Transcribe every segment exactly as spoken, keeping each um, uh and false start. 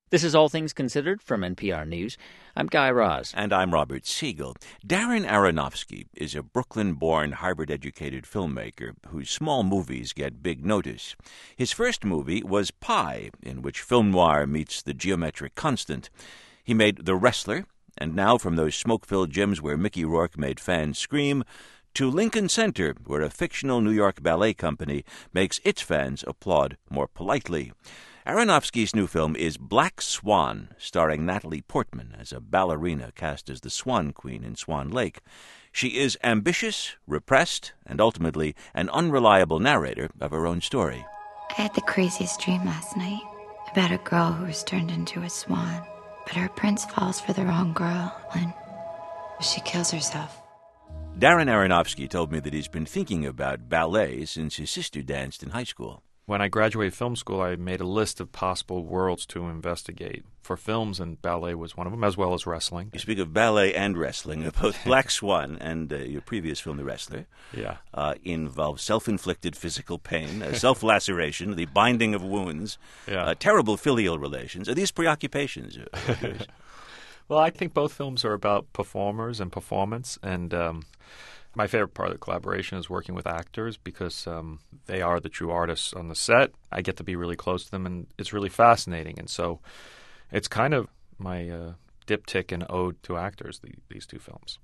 This is All Things Considered from N P R News. I'm Guy Raz. And I'm Robert Siegel. Darren Aronofsky is a Brooklyn-born, Harvard-educated filmmaker whose small movies get big notice. His first movie was Pi, in which film noir meets the geometric constant. He made The Wrestler, and now from those smoke-filled gyms where Mickey Rourke made fans scream, to Lincoln Center, where a fictional New York ballet company makes its fans applaud more politely. Aronofsky's new film is Black Swan, starring Natalie Portman as a ballerina cast as the Swan Queen in Swan Lake. She is ambitious, repressed, and ultimately an unreliable narrator of her own story. I had the craziest dream last night about a girl who was turned into a swan, but her prince falls for the wrong girl and she kills herself. Darren Aronofsky told me that he's been thinking about ballet since his sister danced in high school. When I graduated film school, I made a list of possible worlds to investigate for films, and ballet was one of them, as well as wrestling. You speak of ballet and wrestling. Both Black Swan and uh, your previous film, The Wrestler, yeah. uh, involve self-inflicted physical pain, uh, self-laceration, the binding of wounds, yeah. uh, terrible filial relations. Are these preoccupations of yours? Well, I think both films are about performers and performance, and um, my favorite part of the collaboration is working with actors because um, they are the true artists on the set. I get to be really close to them, and it's really fascinating. And so it's kind of my uh, diptych and ode to actors, the, these two films.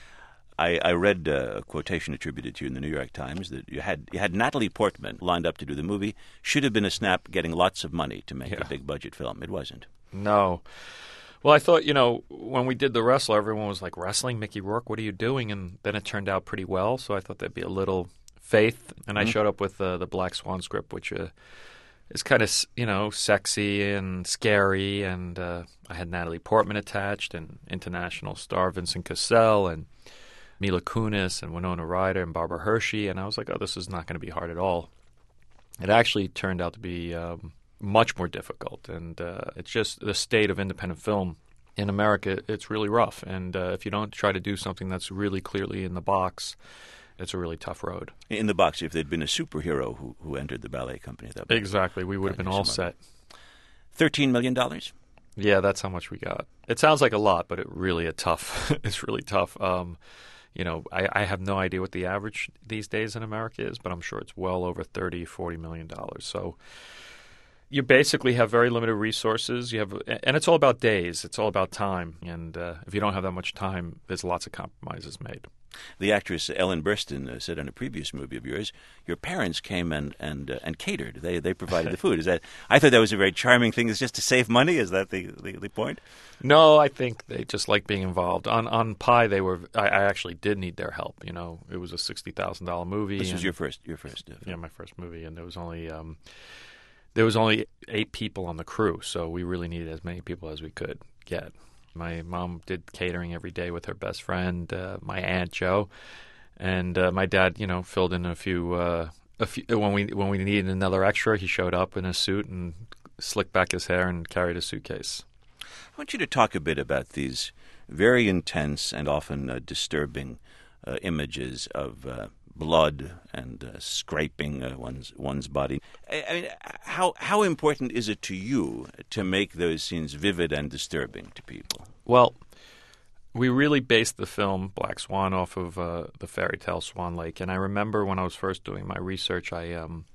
I, I read uh, a quotation attributed to you in the New York Times that you had you had Natalie Portman lined up to do the movie. Should have been a snap getting lots of money to make Yeah. a big-budget film. It wasn't. No. Well, I thought, you know, when we did The Wrestler, everyone was like, wrestling, Mickey Rourke, what are you doing? And then it turned out pretty well, so I thought there'd be a little faith. And I Mhm. showed up with uh, the Black Swan script, which uh, is kind of, you know, sexy and scary. And uh, I had Natalie Portman attached and international star Vincent Cassel and Mila Kunis and Winona Ryder and Barbara Hershey. And I was like, oh, this is not going to be hard at all. It actually turned out to be um, much more difficult. And uh, it's just the state of independent film in America, it's really rough. And uh, if you don't try to do something that's really clearly in the box, it's a really tough road. In the box, if there'd been a superhero who, who entered the ballet company, that would Exactly. We would have been all set. thirteen million dollars? Yeah, that's how much we got. It sounds like a lot, but it really a tough. It's really tough. Um, you know, I, I have no idea what the average these days in America is, but I'm sure it's well over thirty, forty million dollars. So you basically have very limited resources. You have, and it's all about days. It's all about time. And uh, if you don't have that much time, there's lots of compromises made. The actress Ellen Burstyn uh, said in a previous movie of yours, your parents came and and uh, and catered. They they provided the food. Is that? I thought that was a very charming thing. Is just to save money. Is that the, the, the point? No, I think they just like being involved. On on Pi, they were. I, I actually did need their help. You know, it was a sixty thousand dollar movie. This and, was your first. Your first. Uh, yeah, my first movie, and there was only um, there was only eight people on the crew, so we really needed as many people as we could get. My mom did catering every day with her best friend, uh, my aunt Jo, and uh, my dad, you know, filled in a few. Uh, a few when we when we needed another extra, he showed up in a suit and slicked back his hair and carried a suitcase. I want you to talk a bit about these very intense and often uh, disturbing uh, images of uh, blood and uh, scraping uh, one's one's body. I, I mean, how how important is it to you to make those scenes vivid and disturbing to people? Well, we really based the film Black Swan off of uh, the fairy tale Swan Lake, and I remember when I was first doing my research, I um,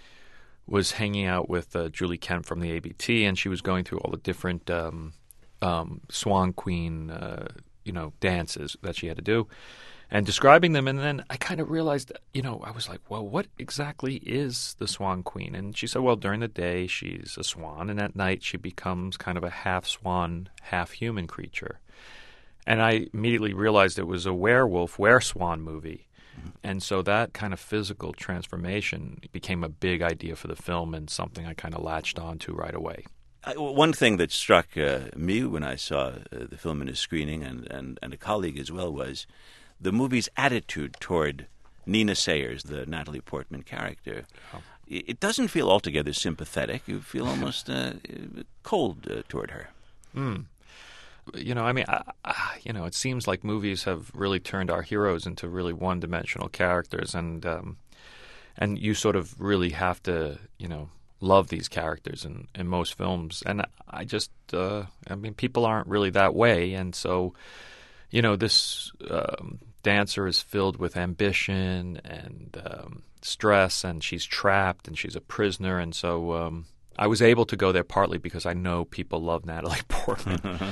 was hanging out with uh, Julie Kent from the A B T, and she was going through all the different um, um, Swan Queen, uh, you know, dances that she had to do, and describing them. And then I kind of realized, you know, I was like, well, what exactly is the Swan Queen? And she said, well, during the day she's a swan, and at night she becomes kind of a half swan, half human creature. And I immediately realized it was a werewolf, were-swan movie. Mm-hmm. And so that kind of physical transformation became a big idea for the film and something I kind of latched onto right away. I, one thing that struck uh, me when I saw uh, the film in a screening, and, and, and a colleague as well, was the movie's attitude toward Nina Sayers, the Natalie Portman character. Oh. It doesn't feel altogether sympathetic. You feel almost uh, cold uh, toward her. Mm. You know, I mean, I, I, you know, it seems like movies have really turned our heroes into really one-dimensional characters, and um, and you sort of really have to, you know, love these characters in, in most films. And I just, uh, I mean, people aren't really that way. And so, you know, this um, dancer is filled with ambition and um, stress, and she's trapped and she's a prisoner. And so um, I was able to go there partly because I know people love Natalie Portman.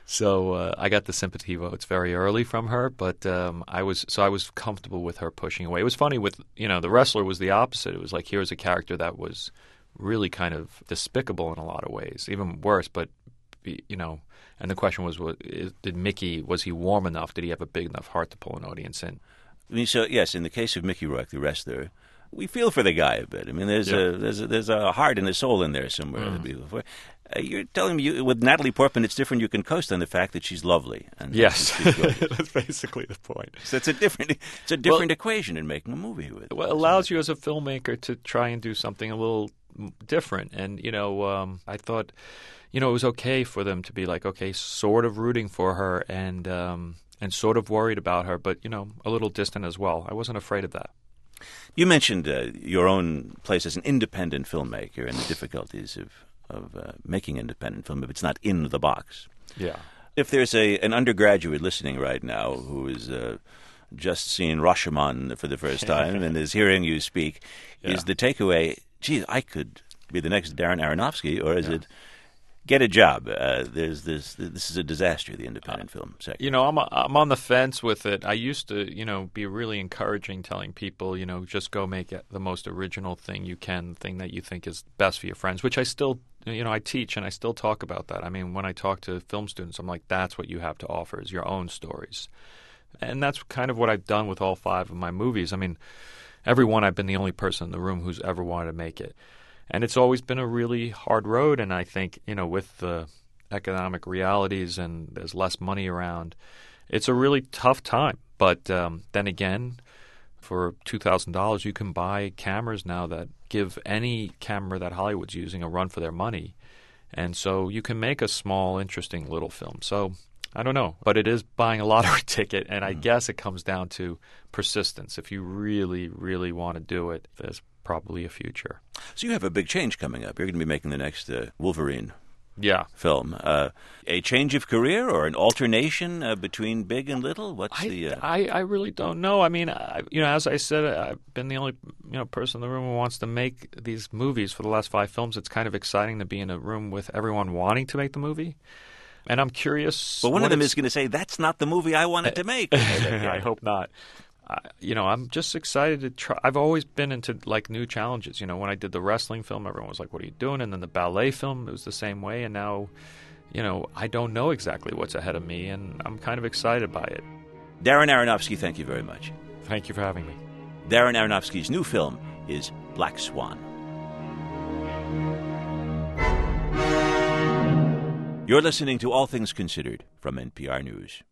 So uh, I got the sympathy votes very early from her, but um, I was so I was comfortable with her pushing away. It was funny with, you know, The Wrestler was the opposite. It was like, here's a character that was really kind of despicable in a lot of ways, even worse. But, you know, and the question was, was did Mickey, was he warm enough? Did he have a big enough heart to pull an audience in? I mean, so yes, in the case of Mickey Rourke, the wrestler, we feel for the guy a bit. I mean, there's yeah. a there's a, there's a heart and a soul in there somewhere. Mm. To be for. Uh, you're telling me you, with Natalie Portman, it's different. You can coast on the fact that she's lovely. And yes, that's basically the point. So it's a different it's a different well, equation in making a movie with. Well, it allows you as a filmmaker to try and do something a little different. And you know, um, I thought, you know, it was okay for them to be like, okay, sort of rooting for her and um, and sort of worried about her, but you know, a little distant as well. I wasn't afraid of that. You mentioned uh, your own place as an independent filmmaker and the difficulties of. of uh, making independent film if it's not in the box. Yeah. If there's a an undergraduate listening right now who is uh, just seen Rashomon for the first time and is hearing you speak, yeah. is the takeaway, gee, I could be the next Darren Aronofsky, or is yeah. it get a job? Uh, there's this this is a disaster, the independent uh, film sector. You know, I'm I'm on the fence with it. I used to, you know, be really encouraging, telling people, you know, just go make it the most original thing you can, the thing that you think is best for your friends, which I still, you know, I teach and I still talk about that. I mean, when I talk to film students, I'm like, that's what you have to offer is your own stories. And that's kind of what I've done with all five of my movies. I mean, every one I've been the only person in the room who's ever wanted to make it. And it's always been a really hard road, and I think, you know, with the economic realities and there's less money around, it's a really tough time. But um, then again, for two thousand dollars, you can buy cameras now that give any camera that Hollywood's using a run for their money. And so you can make a small, interesting little film. So I don't know, but it is buying a lottery ticket, and I mm. guess it comes down to persistence. If you really, really want to do it, there's probably a future. So you have a big change coming up. You're going to be making the next uh, Wolverine yeah. film. Uh, a change of career or an alternation uh, between big and little? What's I, the? Uh... I, I really don't know. I mean, I, you know, as I said, I've been the only you know person in the room who wants to make these movies for the last five films. It's kind of exciting to be in a room with everyone wanting to make the movie. And I'm curious. But one of them is going to say, that's not the movie I wanted to make. I hope not. Uh, you know, I'm just excited to try. I've always been into, like, new challenges. You know, when I did the wrestling film, everyone was like, what are you doing? And then the ballet film, it was the same way. And now, you know, I don't know exactly what's ahead of me, and I'm kind of excited by it. Darren Aronofsky, thank you very much. Thank you for having me. Darren Aronofsky's new film is Black Swan. You're listening to All Things Considered from N P R News.